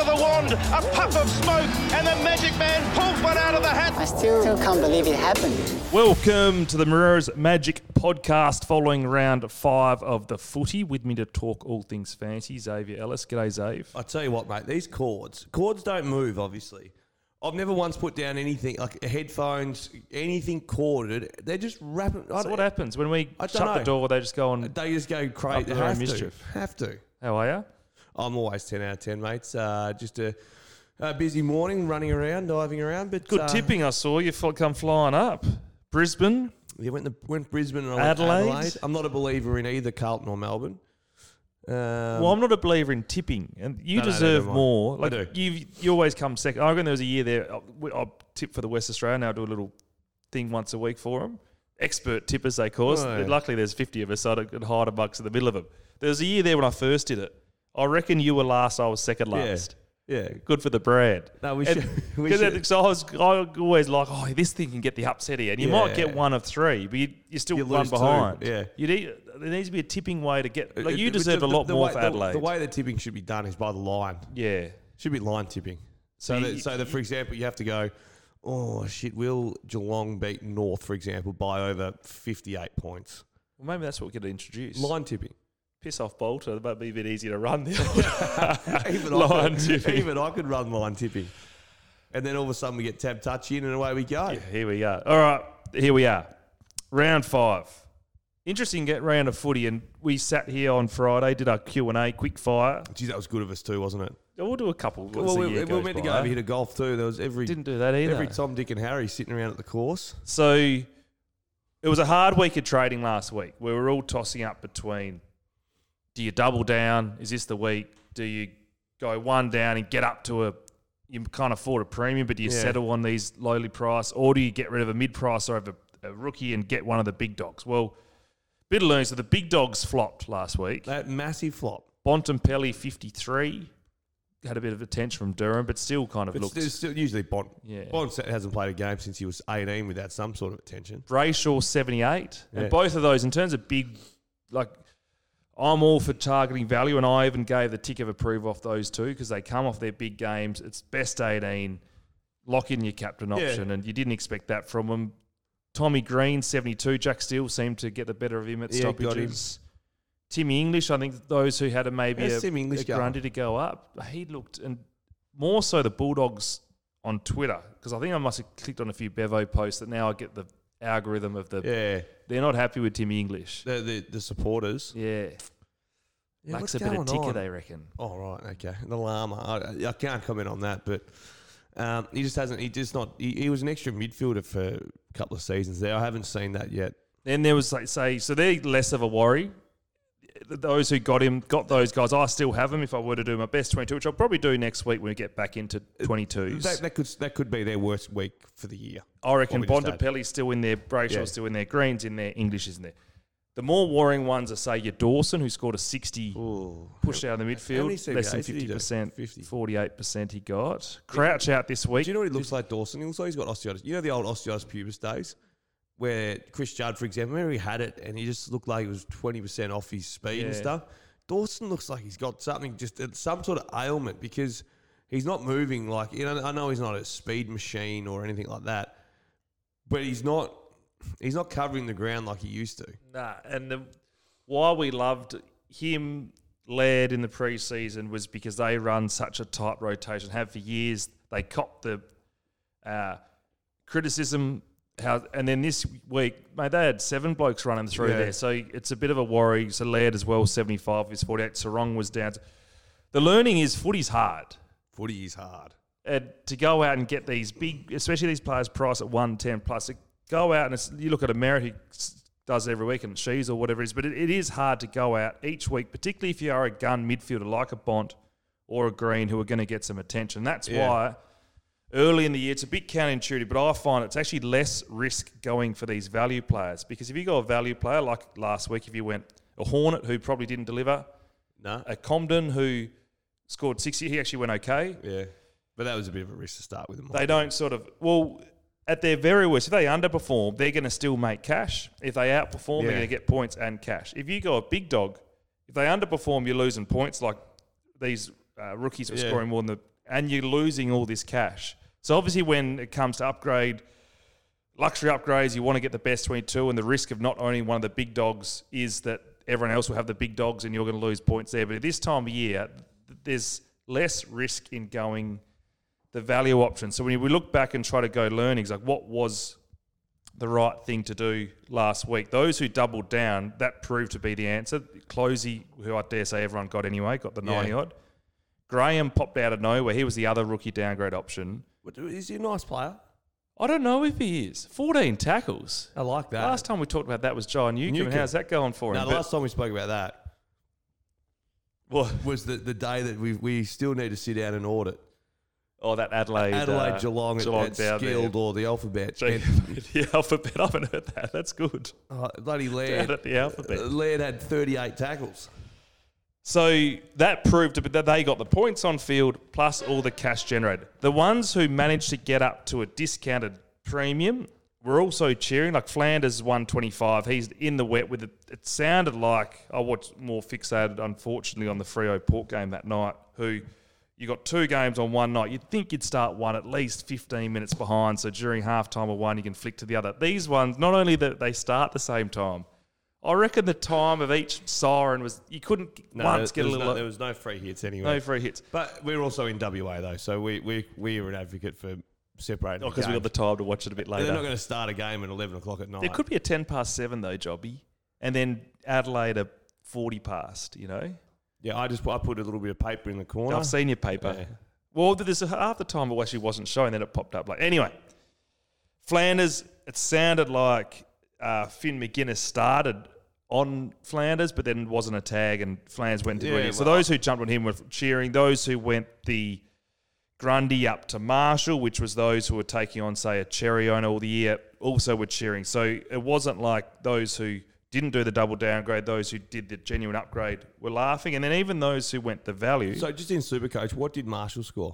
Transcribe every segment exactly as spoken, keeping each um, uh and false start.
the wand, a puff of smoke, and the magic man pulls one out of the hat. I still, still can't believe it happened. Welcome to the Moreira's Magic podcast following round five of the footy. With me to talk all things fancy, Xavier Ellis. G'day, Xav. I tell you what, mate, these cords, cords don't move, obviously. I've never once put down anything, like headphones, anything corded. They're just wrapping. So what happens when we I shut don't the know. door? They just go on. They just go crazy. Up They their own have mischief. to. Have to. How are you? I'm always ten out of ten, mates. Uh, just a, a busy morning, running around, diving around. But Good uh, tipping, I saw you fl- come flying up. Brisbane. You went to went Brisbane and I Adelaide. went Adelaide. I'm not a believer in either Carlton or Melbourne. Um, Well, I'm not a believer in tipping, and you No, no, deserve never mind. more. I Like do. you, you always come second. I reckon there was a year there. I, I tip for the West Australia. Now I do a little thing once a week for them. Expert tippers, they call us. Oh, yeah. Luckily, there's fifty of us, so I could hide amongst in the middle of them. There was a year there when I first did it. I reckon you were last. I was second yeah, last. yeah. Good for the brand. No, we And- should. We 'cause should. that- so I was I always like, oh, this thing can get the upset here, and you might Yeah. get one of three, but you, you're still You one lose two, behind. yeah. you need there needs to be a tipping way to get. Like Uh, you the- deserve the- a lot the more way, for the- Adelaide. The, way the tipping should be done is by the line. yeah. Should be line tipping. So So, you- that, so that, for example, you have to go, oh, shit, will Geelong beat North, for example, by over fifty-eight points? Well, maybe that's what we could introduce. Line tipping. Piss off Bolter. That might be a bit easier to run there. even, Line I could, tipping. even I could run line tipping. And then all of a sudden we get tab touch in and away we go. Yeah, here we are. All right, here we are. Round five. Interesting get round of footy, and we sat here on Friday, did our Q and A, quick fire. Geez, that was good of us too, wasn't it? We'll do a couple. as Well, the we, year we were goes meant to by. go over here to golf too. There was every Didn't do that either. every Tom, Dick and Harry sitting around at the course. So it was a hard week of trading last week. We were all tossing up between, do you double down? Is this the week? Do you go one down and get up to a, you can't afford a premium, but do you Yeah. settle on these lowly price? Or do you get rid of a mid-price or have a, a rookie and get one of the big dogs? Well, bit of learning. So the big dogs flopped last week. That massive flop. Bontempelli fifty-three. Had a bit of attention from Durham, but still kind of But looked... still, still usually Bond. Yeah. Bond hasn't played a game since he was eighteen without some sort of attention. Brayshaw seventy-eight, Yeah. and both of those in terms of big, like I'm all for targeting value, and I even gave the tick of approval off those two because they come off their big games. It's best eighteen, lock in your captain Yeah. option, and you didn't expect that from them. Tommy Green seventy-two, Jack Steele seemed to get the better of him at Yeah, got stoppages. Timmy English, I think those who had a maybe How's a, Timmy English a going? Grundy to go up, he looked, and more so the Bulldogs on Twitter, because I think I must have clicked on a few Bevo posts that now I get the algorithm of the. Yeah. They're not happy with Timmy English. The the, the supporters. Yeah, Yeah, lacks what's a bit of going ticker, on? they reckon. Oh, right, okay. The llama. I, I can't comment on that, but um, he just hasn't. He just not. He, he was an extra midfielder for a couple of seasons there. I haven't seen that yet. Then there was like say, so they're less of a worry. Those who got him, got those guys. I still have them if I were to do my best twenty-two, which I'll probably do next week when we get back into twenty-twos. That, that could that could be their worst week for the year. I reckon What we just had. Bontempelli's still in there, Brayshaw's Yeah. still in there, Green's in there, English is in there. The more worrying ones are, say, your Dawson, who scored a sixty, Ooh. pushed out of the How many midfield, C B less than As did he fifty do? percent, fifty. forty-eight percent he got. Crouch out this week. Do you know what he looks like, Dawson? He looks like he's got osteitis. You know the old osteitis pubis days? Where Chris Judd, for example, remember he had it and he just looked like he was twenty percent off his speed and Yeah. stuff? Dawson looks like he's got something, just some sort of ailment because he's not moving like, you know, I know he's not a speed machine or anything like that, but he's not, he's not covering the ground like he used to. Nah, and the, why we loved him, Laird in the preseason was because they run such a tight rotation, have for years. They copped the uh, criticism, how, and then this week, mate, they had seven blokes running through Yeah. there, so it's a bit of a worry. So Laird as well, seventy-five of his forty-eight. Sarong was down. The learning is footy's hard. Footy is hard. And to go out and get these big, especially these players priced at one ten plus, go out and it's, you look at America, who does it every week, and Shees or whatever it is, but it, it is hard to go out each week, particularly if you are a gun midfielder like a Bont or a Green who are going to get some attention. That's Yeah. why early in the year, it's a bit counterintuitive, but I find it's actually less risk going for these value players, because if you go a value player, like last week, if you went a Hornet who probably didn't deliver, No. a Comden who scored sixty, he actually went okay. Yeah. But that was a bit of a risk to start with him. They don't sort of, well, at their very worst, if they underperform, they're going to still make cash. If they outperform, they're Yeah. going to get points and cash. If you go a big dog, if they underperform, you're losing points. Like these uh, rookies were Yeah. scoring more than the and you're losing all this cash. So obviously when it comes to upgrade, luxury upgrades, you want to get the best twenty-two, and the risk of not owning one of the big dogs is that everyone else will have the big dogs and you're going to lose points there. But at this time of year, there's less risk in going the value option. So when we look back and try to go learnings, like what was the right thing to do last week? Those who doubled down, that proved to be the answer. Closey, who I dare say everyone got anyway, got the ninety odd. Graham popped out of nowhere. He was the other rookie downgrade option. Is he a nice player? I don't know if he is. fourteen tackles. I like that. Last time we talked about that was John Newcomb. Newcomb. How's that going for him? No, the But- last time we spoke about that What? was the, the day that we we still need to sit down and audit Oh, that Adelaide. Adelaide uh, Geelong, Geelong at, down at Skilled or the Alphabet. there. And, The alphabet. I haven't heard that. That's good. oh, bloody Down Laird. at the alphabet. Uh, Laird had thirty-eight tackles. So that proved to be that they got the points on field plus all the cash generated. The ones who managed to get up to a discounted premium were also cheering. Like Flanders one twenty-five. He's in the wet with it. It sounded like I was more fixated, unfortunately, on the Freo Port game that night. Who you got two games on one night. You'd think you'd start one at least fifteen minutes behind. So during halftime of one, you can flick to the other. These ones, not only that they start the same time. I reckon the time of each siren was, you couldn't No, once there, get a there was little, no, there was no free hits anyway. no free hits. But we're also in W A though, so we we we are an advocate for separating. Oh, because we got the time to watch it a bit later. They're not going to start a game at eleven o'clock at night. There could be a ten past seven though, Jobby, and then Adelaide a forty past. You know, Yeah, I just I put a little bit of paper in the corner. I've seen your paper. Yeah. Well, there's a, half the time it actually wasn't showing, then it popped up. Like anyway, Flanders. It sounded like uh, Finn McGuinness started on Flanders, but then wasn't a tag, and Flanders went to Yeah, Grundy. So well- those who jumped on him were cheering. Those who went the Grundy up to Marshall, which was those who were taking on, say, a Cherry owner all the year, also were cheering. So it wasn't like those who didn't do the double downgrade, those who did the genuine upgrade were laughing. And then even those who went the value, So just in Supercoach, what did Marshall score?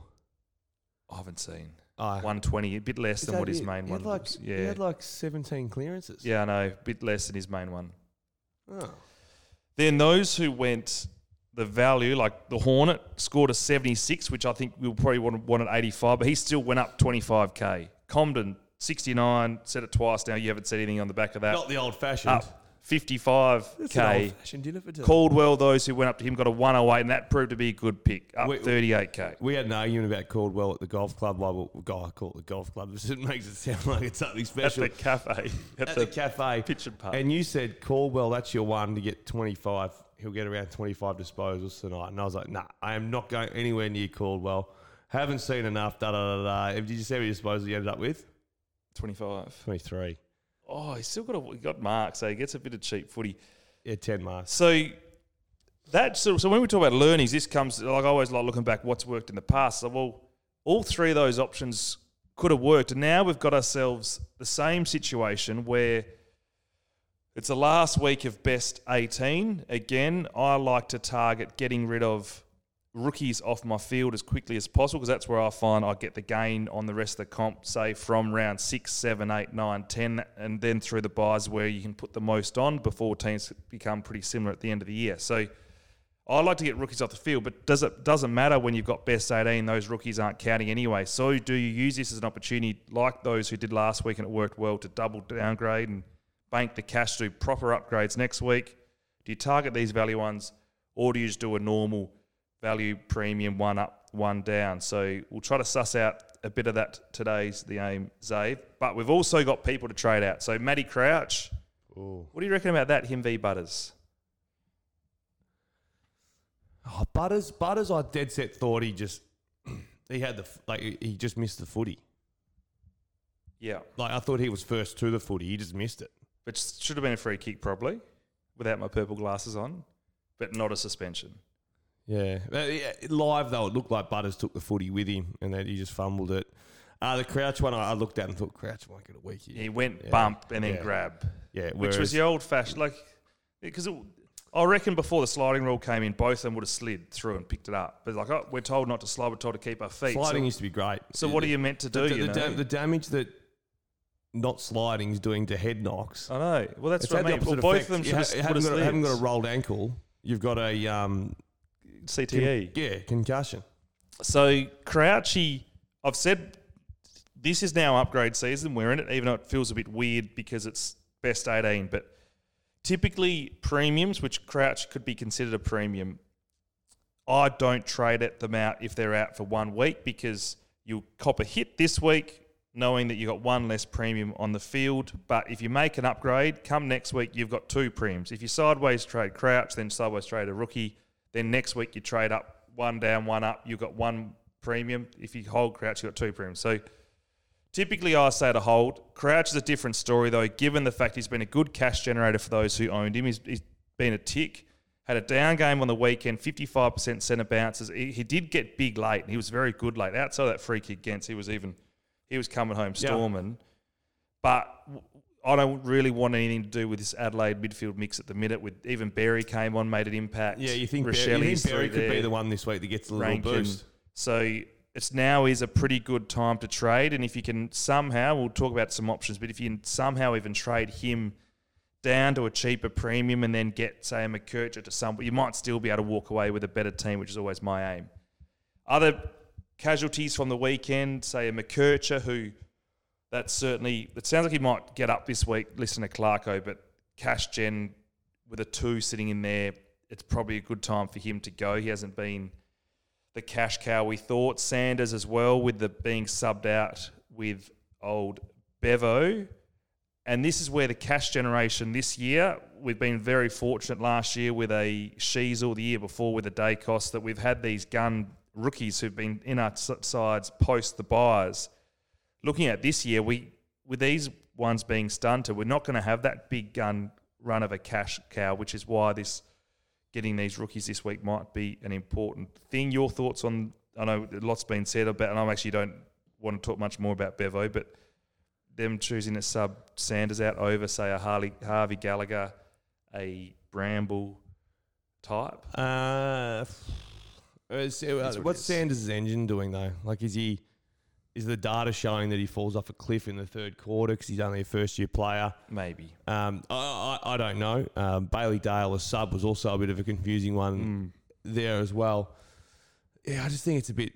I haven't seen. Oh, one twenty, a bit less is than that what his it? main He one had like, was. He Yeah. had like seventeen clearances. Yeah, I know, a bit less than his main one. Oh. Then those who went the value, like the Hornet, scored a seventy-six, which I think we'll probably want, want at eighty-five, but he still went up twenty-five K. Comden, sixty-nine, said it twice now, you haven't said anything on the back of that. Not the old-fashioned. Up fifty-five That's an K. old-fashioned dinner for two. Caldwell, those who went up to him, got a one oh eight, and that proved to be a good pick, up We- thirty-eight K. We had an argument about Caldwell at the golf club. Well, God, I call it the golf club. It makes it sound like it's something At special. the cafe. At, At the, the cafe. pitch and putt. And you said, Caldwell, that's your one to get twenty-five. He'll get around twenty-five disposals tonight. And I was like, nah, I am not going anywhere near Caldwell. Haven't seen enough, da da da da. Did you see what disposal you ended up with? twenty-five. twenty-three. Oh, he's still got a, he got marks, so he gets a bit of cheap footy. Yeah, ten marks. So that so, so when we talk about learnings, this comes like I always like looking back what's worked in the past. So well, all three of those options could have worked, and now we've got ourselves the same situation where it's the last week of best eighteen. Again, I like to target getting rid of rookies off my field as quickly as possible because that's where I find I get the gain on the rest of the comp, say from round six, seven, eight, nine, ten, and then through the buys where you can put the most on before teams become pretty similar at the end of the year. So I like to get rookies off the field, but does it doesn't matter when you've got best eighteen, those rookies aren't counting anyway. So do you use this as an opportunity, like those who did last week and it worked well, to double downgrade and bank the cash to do proper upgrades next week? Do you target these value ones, or do you just do a normal value premium one up, one down? So we'll try to suss out a bit of that today's the aim, Zave. But we've also got people to trade out. So Matty Crouch, Ooh. what do you reckon about that, him v Butters? Oh, Butters, Butters, I dead set thought he just he had the f- like he just missed the footy. Yeah, Like I thought he was first to the footy, he just missed it. but should have been a free kick probably, without my purple glasses on, but not a suspension. Yeah. But, yeah, live though, it looked like Butters took the footy with him, and then he just fumbled it. Uh, the Crouch one, I I looked at and thought Crouch might get a week here. He went Yeah. bump and then Yeah. grab, Yeah, which was whereas- the old-fashioned, like, because I reckon before the sliding rule came in, both of them would have slid through and picked it up. But like, oh, we're told not to slide, we're told to keep our feet. sliding so, used to be great. so what are you meant to do? The, the, you the, know? da- the damage that not sliding is doing to head knocks. I know. Well, that's It's what I had the mean. Well, opposite both effect. of them You should ha- have, would haven't, have got a, slid. haven't got a rolled ankle. You've got a um, C T E. con- yeah concussion. So Crouchy, I've said this is now upgrade season. We're in it, even though it feels a bit weird because it's best eighteen. But typically premiums, which Crouch could be considered a premium, I don't trade at them out if they're out for one week because you'll cop a hit this week knowing that you've got one less premium on the field. But if you make an upgrade, come next week, you've got two premiums. If you sideways trade Crouch, then sideways trade a rookie, then next week you trade up one down, one up, you've got one premium. If you hold Crouch, you've got two premiums. So typically I say to hold. Crouch is a different story though, given the fact he's been a good cash generator for those who owned him. He's, he's been a tick. Had a down game on the weekend, fifty-five percent centre bounces. He, he did get big late, and he was very good late. Outside of that free kick against, he was even he was coming home storming. Yeah. But I don't really want anything to do with this Adelaide midfield mix at the minute. With even Berry came on, made an impact. Yeah, you think Berry, you think Berry could be the one this week that gets a little Rankin. boost. So it's now is a pretty good time to trade, and if you can somehow, we'll talk about some options, but if you can somehow even trade him down to a cheaper premium and then get, say, a McKercher to some, you might still be able to walk away with a better team, which is always my aim. Other casualties from the weekend, say a McKercher, who that's certainly, it sounds like he might get up this week, listen to Clarko, but cash gen with a two sitting in there, it's probably a good time for him to go. He hasn't been the cash cow we thought. Sanders as well, with the being subbed out with old Bevo. And this is where the cash generation this year, we've been very fortunate last year with a Sheasel, the year before with a Dacos, that we've had these gun rookies who've been in our sides post the buys. Looking at this year, we with these ones being stunted, we're not going to have that big gun run of a cash cow, which is why this getting these rookies this week might be an important thing. Your thoughts on, I know a lot's been said about, and I actually don't want to talk much more about Bevo, but them choosing to sub Sanders out over, say, a Harley, Harvey Gallagher, a Bramble type? Uh, what's what Sanders' engine doing, though? Like, is he is the data showing that he falls off a cliff in the third quarter because he's only a first-year player? Maybe. Um, I, I, I don't know. Um, Bailey Dale, a sub, was also a bit of a confusing one mm. there as well. Yeah, I just think it's a bit...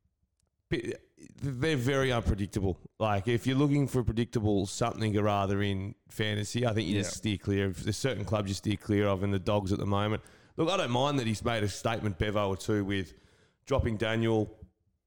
bit they're very unpredictable. Like, if you're looking for predictable something or rather in fantasy, I think you yeah. just steer clear of. There's certain clubs you steer clear of, and the Dogs at the moment. Look, I don't mind that he's made a statement, Bevo or two, with dropping Daniel,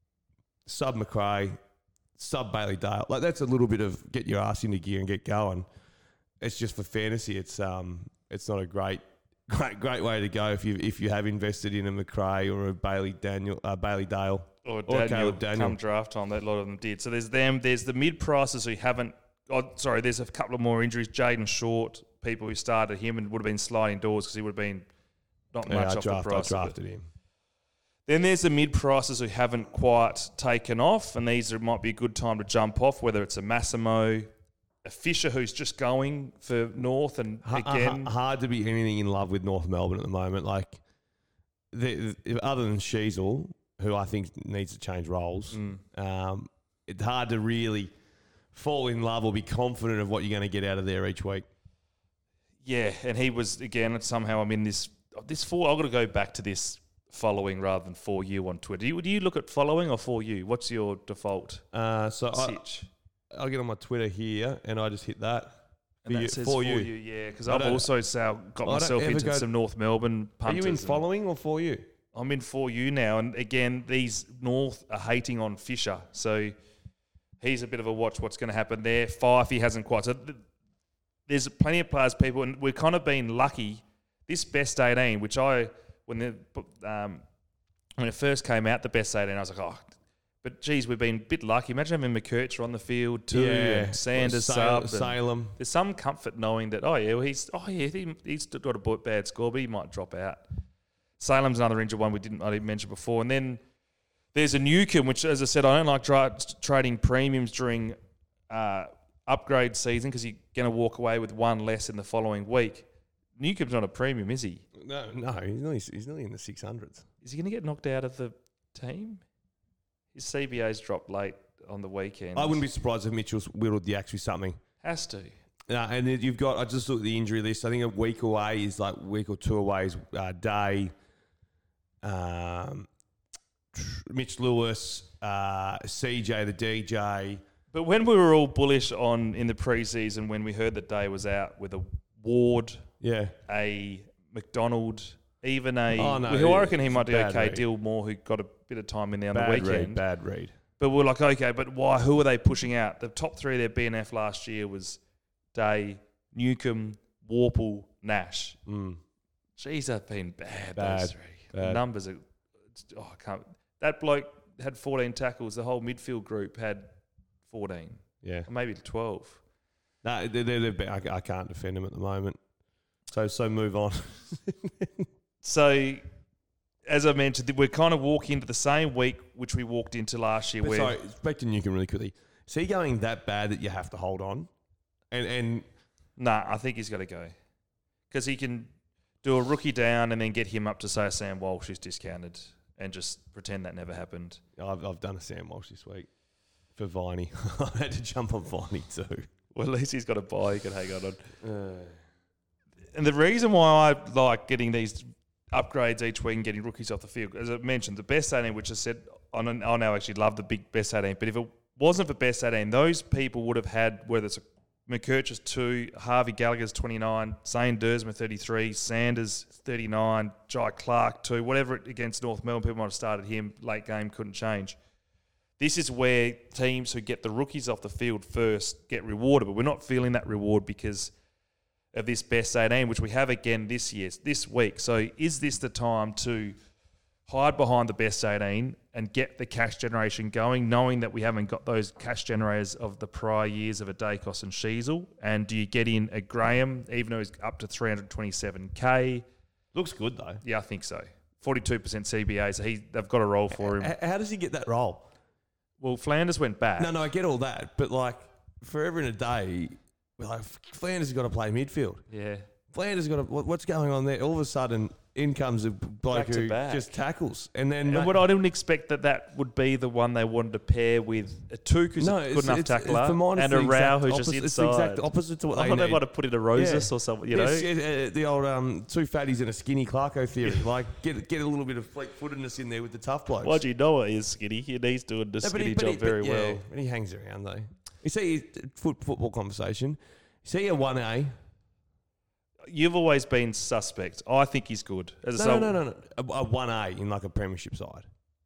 sub McRae, sub Bailey Dale. Like, that's a little bit of get your ass into gear and get going. It's just for fantasy. It's um, it's not a great, great, great way to go if you if you have invested in a McRae or a Bailey Daniel, uh, Bailey Dale. Or Daniel, or Daniel come draft time, that a lot of them did. So there's them. There's the mid prices who haven't. Oh, sorry, there's a couple of more injuries. Jaden Short, people who started him and would have been sliding doors because he would have been not yeah, much I off draft, the price. I drafted him. Then there's the mid prices who haven't quite taken off, and these are, might be a good time to jump off. Whether it's a Massimo, a Fisher who's just going for North, and H- again h- hard to be anything in love with North Melbourne at the moment. Like, the, the, other than Sheasel, who I think needs to change roles, mm. um, it's hard to really fall in love or be confident of what you're going to get out of there each week. Yeah, and he was, again, somehow I'm in this, this four, I've got to go back to this following rather than for you on Twitter. Do you, do you look at following or for you? What's your default uh, so sitch? I, I'll get on my Twitter here and I just hit that. And that you, says for, for you. you, yeah, because I've also so got myself into go, some North Melbourne punters. Are you in following or for you? I'm in for you now, and again, these North are hating on Fisher, so he's a bit of a watch what's going to happen there. Fife, he hasn't quite. So th- there's plenty of players, people, and we've kind of been lucky. This best eighteen, which I, when the um, when it first came out, the best eighteen, I was like, oh, but geez, we've been a bit lucky. Imagine having McKercher on the field too, yeah. and Sanders Sal- sub, Salem. There's some comfort knowing that, oh yeah, well, he's oh yeah, he, he's got a bad score, but he might drop out. Salem's another injured one we didn't I didn't mention before. And then there's a Newcomb, which, as I said, I don't like tra- trading premiums during uh, upgrade season because you're going to walk away with one less in the following week. Newcomb's not a premium, is he? No, no, he's nearly, he's nearly in the six hundreds. Is he going to get knocked out of the team? His C B A's dropped late on the weekend. I wouldn't be surprised if Mitchell's whittled the axe with something. Has to. Uh, and then you've got, I just looked at the injury list. I think a week away is like week or two away is uh, Day. Um, Mitch Lewis, uh, C J the D J. But when we were all bullish on in the preseason, when we heard that Day was out with a Ward, Yeah. a McDonald, even a Oh, no, who I reckon he might do bad okay, read. Dillmore, who got a bit of time in there on Bad the weekend. read, bad read. But we're like, okay, but why? Who are they pushing out? The top three of their B N F last year was Day, Newcomb, Warple, Nash. Mm. Jeez, they've been bad, Bad, those three. bad. The numbers are, oh, I can't. That bloke had fourteen tackles. The whole midfield group had fourteen, Yeah. or maybe twelve. No, they're, they're, they're, I, I can't defend them at the moment. So, so move on. So, as I mentioned, we're kind of walking into the same week which we walked into last year. But where sorry, back to Newcomb really quickly. Is he going that bad that you have to hold on? And and Nah, I think he's got to go. Because he can do a rookie down and then get him up to, say, Sam Walsh, who's discounted, and just pretend that never happened. I've, I've done a Sam Walsh this week for Viney. I had to jump on Viney too. Well, at least he's got a buy he can hang on. Uh, And the reason why I like getting these upgrades each week and getting rookies off the field, as I mentioned, the best eighteen, which I said, I know- I now actually love the big best eighteen, but if it wasn't for best eighteen, those people would have had, whether it's a McKerchis two, Harvey Gallagher's twenty-nine, Zane Dersma thirty-three, Sanders thirty-nine, Jai Clark two, whatever it, against North Melbourne, people might have started him, late game, couldn't change. This is where teams who get the rookies off the field first get rewarded, but we're not feeling that reward because of this best eighteen, which we have again this year, this week. So is this the time to hide behind the best eighteen and get the cash generation going, knowing that we haven't got those cash generators of the prior years of a Dacos and Sheasel? And do you get in a Graham, even though he's up to three hundred twenty-seven K? looks good though. Yeah, I think so. forty-two percent C B A, so he, they've got a role for him. H- how does he get that role? Well, Flanders went back. No, no, I get all that, but like forever and a day, we're like Flanders has got to play midfield. Yeah. Flanders has got to. What, what's going on there? All of a sudden, in comes a bloke Back to who back. just tackles, and then And mate, what I didn't expect that that would be the one they wanted to pair with a Tuke who's no, a good it's, enough it's, tackler it's, for mine, and it's a the Rao exact who's opposite, just It's the inside. exact opposite to what I they thought they need. might have put in a Rosas Yeah. or something, you know? Yes, uh, the old um, two fatties and a skinny Clarko theory. Like get get a little bit of fleet-footedness in there with the tough blokes. Why do you know it is skinny? And he's doing the No, but skinny he- but job he- very but well. Yeah, and he hangs around though. You see, foot, football conversation. You see a one A. You've always been suspect. I think he's good. As I No, say, no, no, no, no. A, a one A in like a premiership side.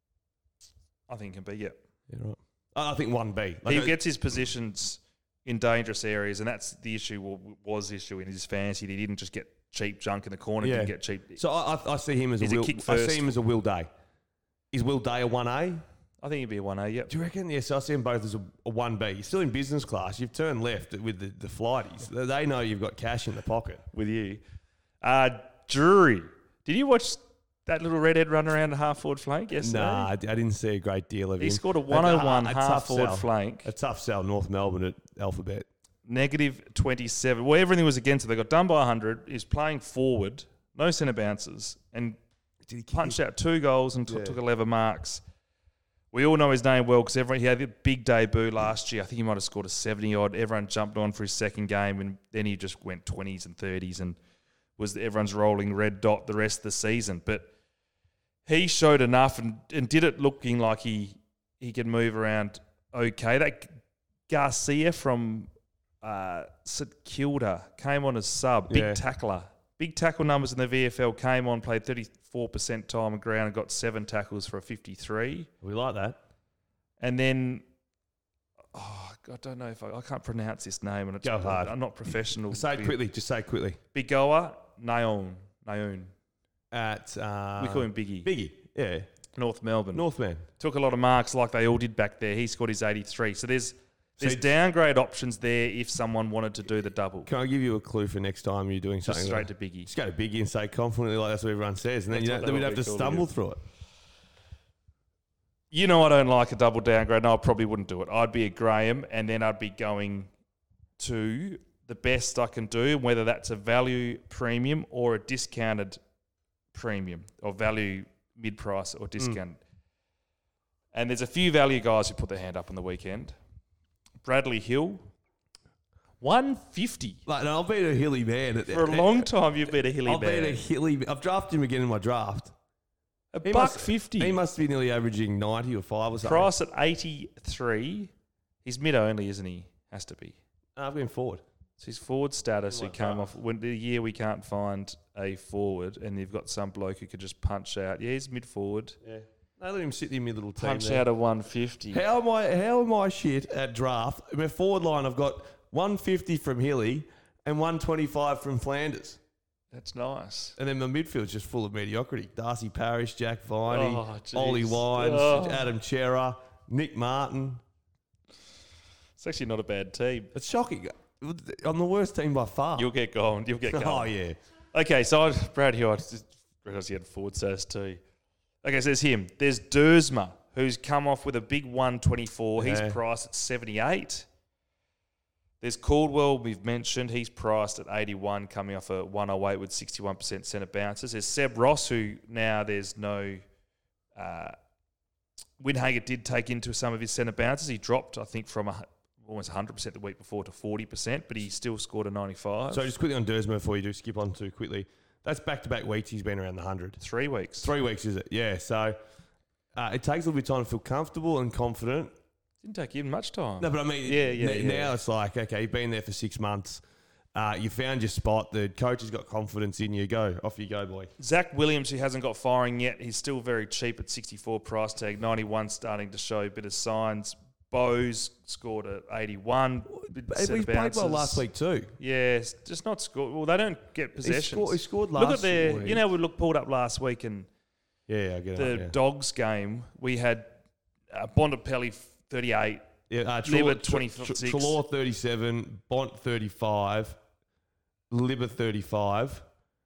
I think he can be, yeah. Yeah, right. I I think one B. Like He a- gets his positions in dangerous areas, and that's the issue, well, was the issue in his fantasy. He didn't just get cheap junk in the corner, Yeah. didn't get cheap. So I, I, I see him as He's a a Will. kick I first. see him as a Will Day. Is Will Day a one A? I think he'd be a one A, yep. Do you reckon? Yes, I see them both as a, a one B. You're still in business class. You've turned left with the, the flighties. They know you've got cash in the pocket. With you. Uh, Drury. Did you watch that little redhead run around a half forward flank yesterday? Nah, I, I didn't see a great deal of He him. scored a one oh one A- a half tough forward sell. flank. A tough sell, North Melbourne at Alphabet. Negative twenty-seven. Well, everything was against it. They got done by one hundred. He's playing forward, no centre bounces, and Did he kick punched out two goals and t- Yeah. took eleven marks. We all know his name well because everyone he had a big debut last year. I think he might have scored a seventy odd. Everyone jumped on for his second game, and then he just went twenties and thirties and was everyone's rolling red dot the rest of the season. But he showed enough and, and did it looking like he he could move around okay. That Garcia from uh, St Kilda came on as sub, big Yeah. tackler. Big tackle numbers in the V F L, came on, played thirty-four percent time on ground and got seven tackles for a fifty-three. We like that. And then, oh, I don't know if I, I can't pronounce this name. And it's, Go hard. I'm not professional. Say it quickly. Just say it quickly. Bigoa, Naon, Naon. At uh, We call him Biggie. Biggie. Yeah, North Melbourne. Northman. Took a lot of marks like they all did back there. He scored his eighty-three. So there's there's So- downgrade options there if someone wanted to do the double. Can I give you a clue for next time you're doing Just something? straight like- to Biggie. Just go to Biggie and say confidently like that's what everyone says, and then, That's you what don't, they then we'd want have to me to stumble do. through it. You know I don't like a double downgrade, and I probably wouldn't do it. I'd be a Graham, and then I'd be going to the best I can do, whether that's a value premium or a discounted premium, or value mid-price or discounted. And there's a few value guys who put their hand up on the weekend. Bradley Hill, one fifty. Like, no, I've been a hilly man. For a long time, you've been a hilly I've man. been a hilly. I've drafted him again in my draft. A He buck must- fifty. He must be nearly averaging ninety or five or something. Price at eighty-three. He's mid only, isn't he? Has to be. No, I've been forward. So his forward status who Like came that. off when the year we can't find a forward, and you've got some bloke who could just punch out. Yeah, he's mid forward. Yeah. No, let him sit in mid little team. Punch there. out a one fifty. How am I? How am I shit at draft? In my forward line, I've got one fifty from Hilly and one twenty-five from Flanders, That's nice. and then my midfield's just full of mediocrity. Darcy Parish, Jack Viney, Oh, jeez. Ollie Wines, Oh. Adam Chera, Nick Martin. It's actually not a bad team. It's shocking. I'm the worst team by far. You'll get going. You'll get going. oh yeah. Okay, so I, Brad Hill, I just realised he had forward status too. Okay, so there's him. There's Dersma, who's come off with a big one twenty-four. Yeah. He's priced at seventy-eight. There's Caldwell, we've mentioned. He's priced at eighty-one, coming off a one oh eight with sixty-one percent centre bounces. There's Seb Ross, who now there's no... Uh, Windhager did take into some of his centre bounces. He dropped, I think, from a, almost one hundred percent the week before to forty percent, but he still scored a ninety-five. So just quickly on Dersma before you do skip on too quickly. That's back-to-back weeks he's been around the one hundred. Three weeks. Three weeks, is it? Yeah, so uh, it takes a little bit of time to feel comfortable and confident. Didn't take him much time. No, but I mean, Yeah, yeah, n- yeah. now it's like, okay, you've been there for six months. Uh, you found your spot. The coach has got confidence in you. Go. Off you go, boy. Zach Williams, who hasn't got firing yet, he's still very cheap at sixty-four price tag. ninety-one starting to show a bit of signs. Bose scored at eighty-one. bit But set he of played well bounces. last week too. Yeah, it's just not scored. Well, they don't get He possessions. scored, he scored last Look at their, week. you know, we looked pulled up last week and Yeah, I get the it. Yeah, Dogs game, we had uh, Bontempelli thirty-eight. yeah uh, Libba Trelaw- twenty-six. Tre- Trelaw thirty-seven, Bont thirty-five, Libba thirty-five.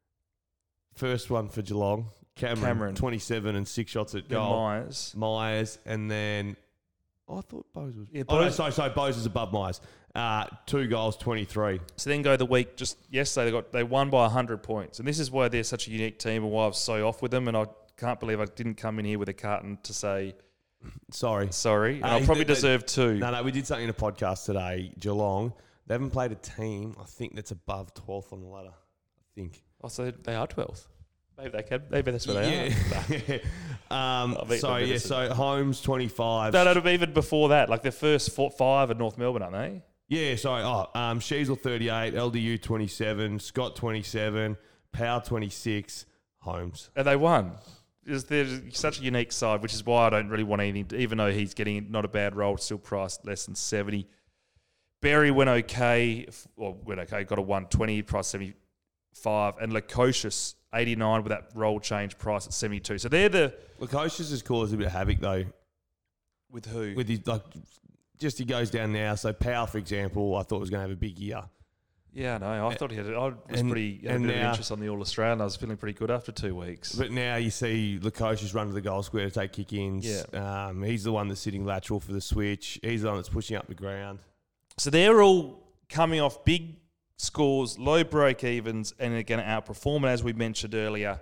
First one for Geelong. Cameron, Cameron. twenty-seven and six shots at Then goal. Myers. Myers, and then oh, I thought Bose was. Yeah, oh, no, Bose- sorry, sorry, Bose is above Myers. Uh, two goals, twenty-three. So then go the week just yesterday. They got they won by one hundred points, and this is why they're such a unique team, and why I was so off with them. And I can't believe I didn't come in here with a carton to say Sorry. sorry. And Uh, I'll probably they- they- deserve two. No, no, we did something in a podcast today. Geelong, they haven't played a team, I think, that's above twelfth on the ladder. I think. Oh, so they are twelfth. Maybe they can. Maybe that's where they Yeah. um, I'll beat so, them yeah, medicine. so Holmes, twenty-five. are. No, no, even before that, like the first four, five at North Melbourne, aren't they? Yeah, sorry. Oh, um, Sheasel, thirty-eight. L D U, twenty-seven. Scott, twenty-seven. Powell, twenty-six. Holmes. And they won. Is there's such a unique side, which is why I don't really want anything. To, even though he's getting not a bad role, still priced less than seventy. Barry went okay, well went okay, got a one twenty, price seventy-five, and Lukosius eighty-nine with that role change price at seventy-two. So they're the Lukosius has caused a bit of havoc though. with who With his like, just he goes down now. So Powell, for example, I thought was going to have a big year. Yeah, no, I thought he had. I was And- pretty had a and bit of now- interest on the All Australian. I was feeling pretty good after two weeks. But now you see Lukosius run to the goal square to take kick-ins. Yeah. Um, he's the one that's sitting lateral for the switch. He's the one that's pushing up the ground. So they're all coming off big scores, low break evens, and are going to outperform. And as we mentioned earlier,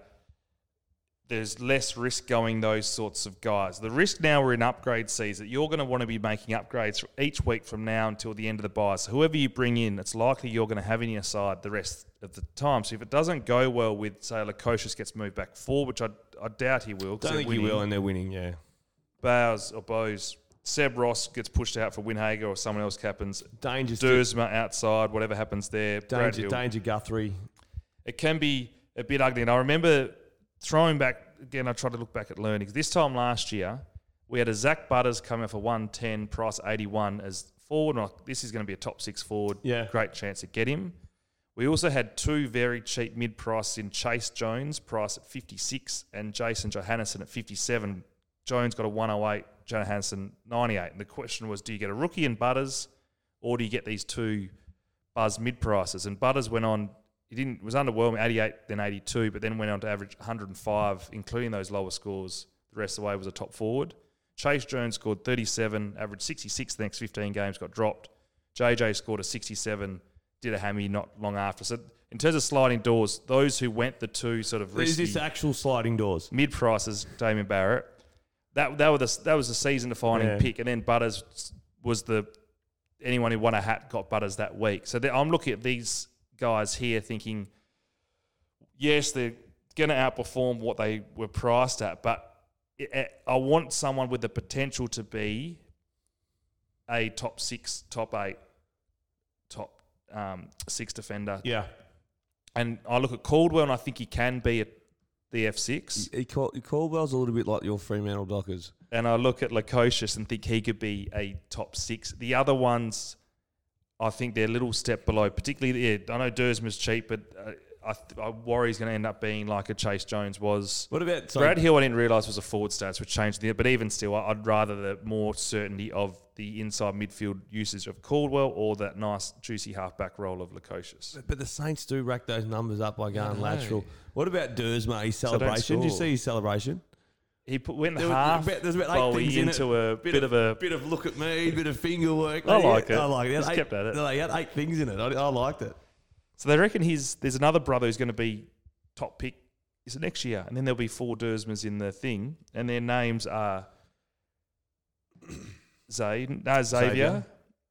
there's less risk going those sorts of guys. The risk now we're in upgrade season. You're going to want to be making upgrades each week from now until the end of the buy. So whoever you bring in, it's likely you're going to have in your side the rest of the time. So if it doesn't go well with, say, Lukosius gets moved back forward, which I, I doubt he will. 'cause Don't they're think he winning. will, and they're winning, yeah. Bowes or Bose. Seb Ross gets pushed out for Windhager or someone else happens. Danger, Dersma outside, whatever happens there. Brad danger, Hill. danger Guthrie. It can be a bit ugly. And I remember throwing back, again, I tried to look back at learnings. This time last year, we had a Zach Butters coming off a one ten, price eighty-one as forward. And I- This is going to be a top six forward. Yeah. Great chance to get him. We also had two very cheap mid-prices in Chase Jones, price at fifty-six, and Jason Johannesson at fifty-seven. Jones got a one oh eight, Johannesson ninety-eight. And the question was, do you get a rookie in Butters, or do you get these two buzz mid-prices? And Butters went on, he didn't was underwhelming, eighty-eight, then eighty-two, but then went on to average one hundred five, including those lower scores. The rest of the way was a top forward. Chase Jones scored thirty-seven, averaged sixty-six the next fifteen games, got dropped. J J scored a sixty-seven, did a hammy not long after. So in terms of sliding doors, those who went the two sort of Is risky this actual sliding doors? mid prices, Damien Barrett, that that was the that was the season defining Yeah. pick, and then Butters was the anyone who won a hat got Butters that week. So I'm looking at these guys here thinking, yes, they're going to outperform what they were priced at. But it, it, I want someone with the potential to be a top six, top eight, top um, six defender. Yeah. And I look at Caldwell, and I think he can be at the F six. He, he call, Caldwell's a little bit like your Fremantle Dockers. And I look at Lukosius and think he could be a top six. The other ones, I think they're a little step below. Particularly, yeah, I know Dersma's cheap, but uh, I, th- I worry he's going to end up being like a Chase Jones was. What about so Brad Hill? I didn't realise was a forward stats, which changed the. But even still, I'd rather the more certainty of the inside midfield usage of Caldwell or that nice juicy halfback role of Lukosius. But the Saints do rack those numbers up by going I know. lateral. What about Dersma? His So don't celebration. Did you score. see his celebration? He put, went There was half about- there's about eight Bowie things in it. into a bit, of, a. bit of look at me, bit of finger work. I like it. I like it. Just Eight- kept at it. They had eight things in it. I, I liked it. So they reckon he's there's another brother who's going to be top pick. Is it next year? And then there'll be four Dersmas in the thing, and their names are Zane, no, Xavier.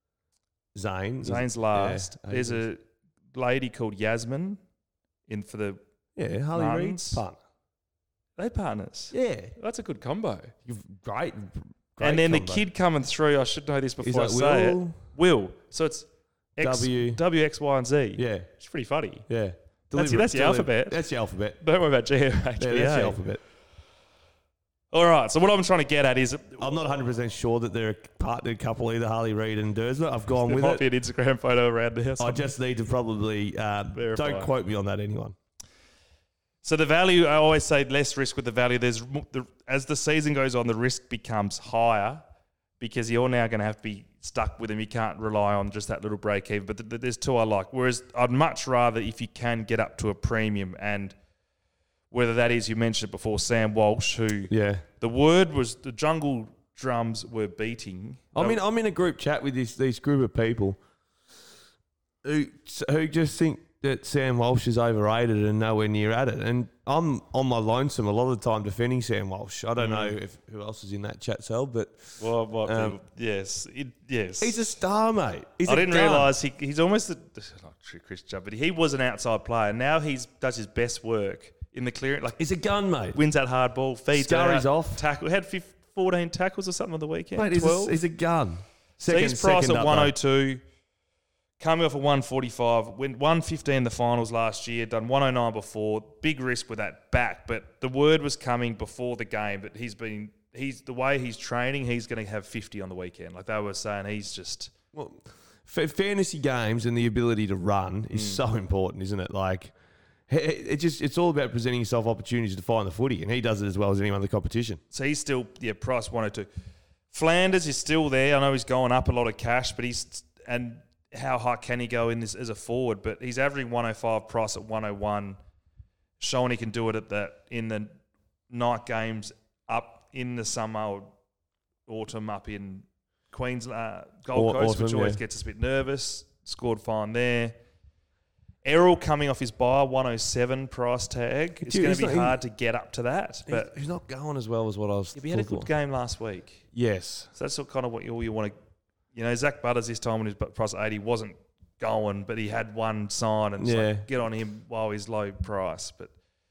Zane. Zane's last. Yeah, There's a lady called Yasmin in for the. Yeah, Harley Reid. Nuns. Partner. They partners. Yeah. That's a good combo. You've, great. great and then combo. the kid coming through, I should know this Is before I that say it. Will? Will. So it's X, W. W, X, Y, and Z. Yeah. It's pretty funny. Yeah. That's- Deliver- that's the deliver- alphabet. That's the alphabet. Don't worry about G, H, Yeah, B, that's A. the alphabet. All right. So what I'm trying to get at is I'm not one hundred percent sure that they're a partnered couple either, Harley Reid and Dersma. I've gone there with might it. be an Instagram photo around there. I just need to probably uh, Verify. don't quote me on that, anyone. So the value, I always say less risk with the value. There's mo- the, as the season goes on, the risk becomes higher because you're now going to have to be stuck with them. You can't rely on just that little break even. But th- th- there's two I like. Whereas I'd much rather if you can get up to a premium, and whether that is, you mentioned it before, Sam Walsh, who Yeah. the word was the jungle drums were beating. I They mean, were- I'm in a group chat with this these group of people who who just think that Sam Walsh is overrated and nowhere near at it. And I'm on my lonesome a lot of the time defending Sam Walsh. I don't know if who else is in that chat cell, but well, might be- um, yes, it, yes. he's a star, mate. He's I a didn't gun. realise he, he's almost a, not true Chris Judd, but he was an outside player. Now he's does his best work in the clearing, like He's a gun, mate. wins that hard ball, feeds Scurries it out, off. tackle. Had fifteen, fourteen tackles or something on the weekend. Mate, he's twelve. a, he's a gun. So Second, he's priced second at up, one though. oh two, coming off a one forty-five, went one fifteen in the finals last year, done one oh nine before. Big risk with that back, but the word was coming before the game. But he's been he's the way he's training, he's going to have fifty on the weekend. Like they were saying, he's just. Well, fa- fantasy games and the ability to run is Mm. so important, isn't it? Like, it, it just it's all about presenting yourself opportunities to find the footy, and he does it as well as anyone in the competition. So he's still, yeah, price one oh two. Flanders is still there. I know he's going up a lot of cash, but he's, and how high can he go in this as a forward? But he's averaging one oh five, price at one oh one, showing he can do it at the, in the night games up in the summer or autumn up in Queensland, uh, Gold Au- Coast, which autumn, always yeah. gets us a bit nervous. Scored fine there. Errol coming off his buy, one oh seven price tag. It's Dude, going he's to be not- hard to get up to that. But he's, he's not going as well as what I was. yeah, but he had a looking good for. game last week. Yes, So that's what kind of what you, all you want to, you know, Zach Butters this time when his price at eighty wasn't going, but he had one sign and it's Yeah. like, get on him while he's low price. But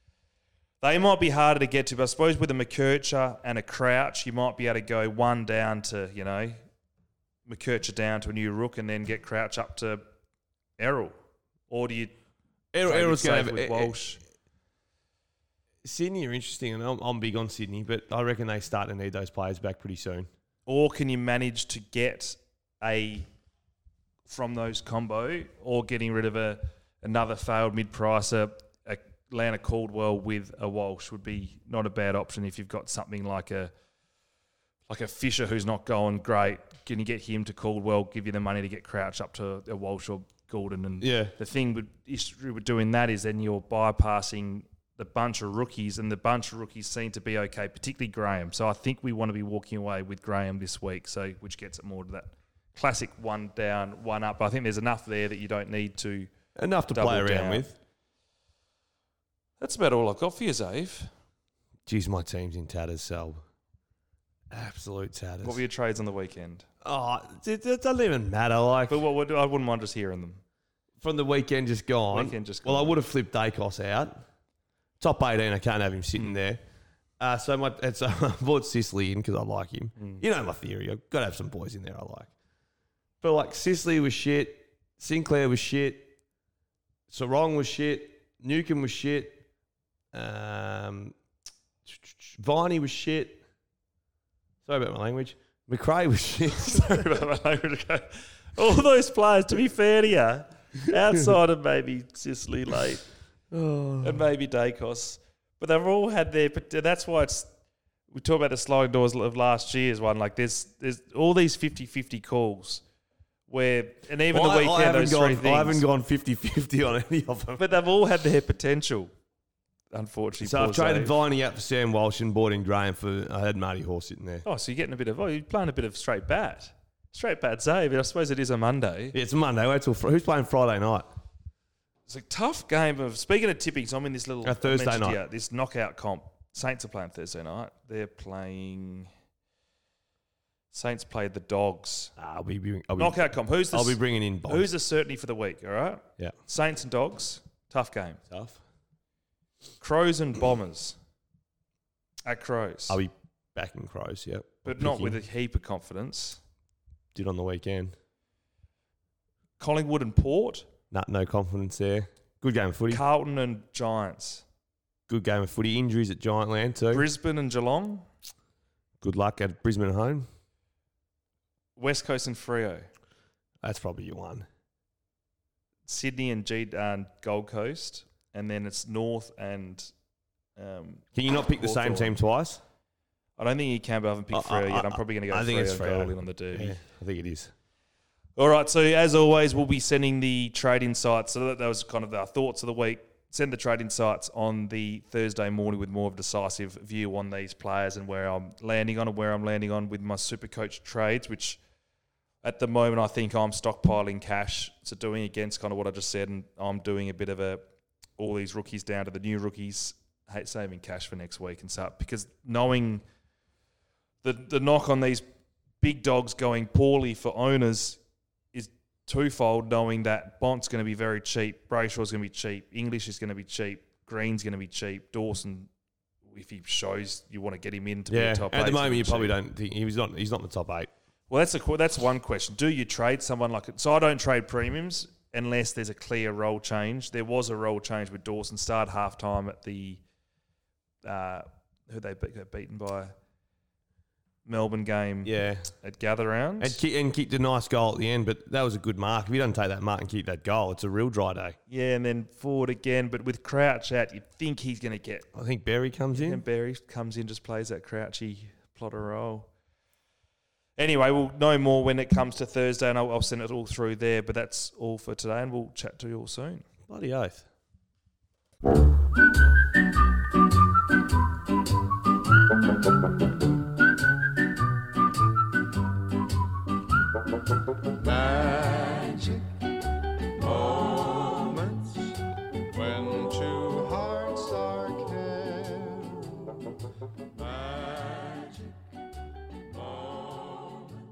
they might be harder to get to. But I suppose with a McKercher and a Crouch, you might be able to go one down to, you know, McKercher down to a new rook and then get Crouch up to Errol. Or do you Errol, play Errol's it safe going with Walsh? Sydney are interesting, and I'm, I'm big on Sydney, but I reckon they start to need those players back pretty soon. Or can you manage to get a from those combo, or getting rid of a another failed mid-pricer, a Lana Caldwell with a Walsh would be not a bad option if you've got something like a like a Fisher who's not going great. Can you get him to Caldwell, give you the money to get Crouch up to a Walsh or Gordon? And Yeah. the thing with issue with doing that is then you're bypassing the bunch of rookies, and the bunch of rookies seem to be okay, particularly Graham. So I think we want to be walking away with Graham this week, so which gets it more to that classic one down, one up. But I think there's enough there that you don't need to Enough to double play around down. with. That's about all I've got for you, Zave. Geez, my team's in tatters, Selb. Absolute tatters. What were your trades on the weekend? Oh, it, it doesn't even matter. Like But what would I wouldn't mind just hearing them. from the weekend just gone. Weekend just Well, I gone. would have flipped Dacos out. top eighteen, I can't have him sitting there. Uh, so my and so I brought Sicily in because I like him. Mm. You know my theory. I've got to have some boys in there I like. But like Sicily was shit. Sinclair was shit. Sarong was shit. Newcomb was shit. Um, Viney was shit. Sorry about my language. McRae was shit. Sorry about my language. All those players, to be fair to you, outside of maybe Sicily late Oh. and maybe Dacos, but they've all had their. But that's why it's. We talk about the sliding doors of last year's one. Like there's there's all these fifty-fifty calls where, and even Well, the I- weekend, I haven't those gone, three things. I haven't gone fifty-fifty on any of them. But they've all had their potential. Unfortunately, So poor I've traded Zave. Viney out for Sam Walsh and bought in Graham for. I had Marty Horse sitting there. Oh, so you're getting a bit of. Oh, you're playing a bit of straight bat. Straight bat Zave. I suppose it is a Monday. Yeah, it's Monday. Wait till fr- who's playing Friday night? It's a tough game of. Speaking of tipping, so I'm in this little Uh, Thursday I mentioned night. here, this knockout comp. Saints are playing Thursday night. They're playing. Saints played the Dogs. Ah, I'll be, I'll be, Knockout comp. Who's the I'll be bringing in Bond. Who's the certainty for the week? All right. Yeah. Saints and Dogs. Tough game. Tough. Crows and Bombers. At Crows, I'll be backing Crows, yep. but not with a heap of confidence. Did on the weekend. Collingwood and Port. Nah, no confidence there. Good game of footy. Carlton and Giants. Good game of footy. Injuries at Giantland too. Brisbane and Geelong. Good luck at Brisbane at home. West Coast and Freo. That's probably your one. Sydney and G- uh, Gold Coast. And then it's North and... Um, Can you not pick the same Hawthorn. team twice? I don't think you can, but I haven't picked I- Freo I- yet. I'm probably going to go I think Freo it's and Freo. Gold in on the Derby. Yeah, I think it is. All right, so as always, we'll be sending the trade insights. So that, that was kind of our thoughts of the week. Send the trade insights on the Thursday morning with more of a decisive view on these players and where I'm landing on and where I'm landing on with my super coach trades, which at the moment I think I'm stockpiling cash. So doing against kind of what I just said, and I'm doing a bit of a all these rookies down to the new rookies, hate saving cash for next week and stuff, because knowing the the knock on these big dogs going poorly for owners is twofold, knowing that Bont's going to be very cheap, Brayshaw's going to be cheap, English is going to be cheap, Green's going to be cheap, Dawson, if he shows you want to get him in to be Yeah, a top at eight, the he's moment gonna you be probably cheap. don't think he's not. He's not in the top eight. Well, that's a qu- that's one question. Do you trade someone like it? So I don't trade premiums unless there's a clear role change. There was a role change with Dawson. Start half time at the uh, who they be- got beaten by Melbourne game Yeah, at Gather Round. and ki- and kicked a nice goal at the end, but that was a good mark. If you don't take that mark and keep that goal, it's a real dry day. Yeah, and then forward again. But with Crouch out, you'd think he's going to get. I think Berry comes in. And Barry comes in, just plays that Crouchy plotter role. Anyway, we'll know more when it comes to Thursday, and I'll, I'll send it all through there. But that's all for today, and we'll chat to you all soon. Bloody oath. Now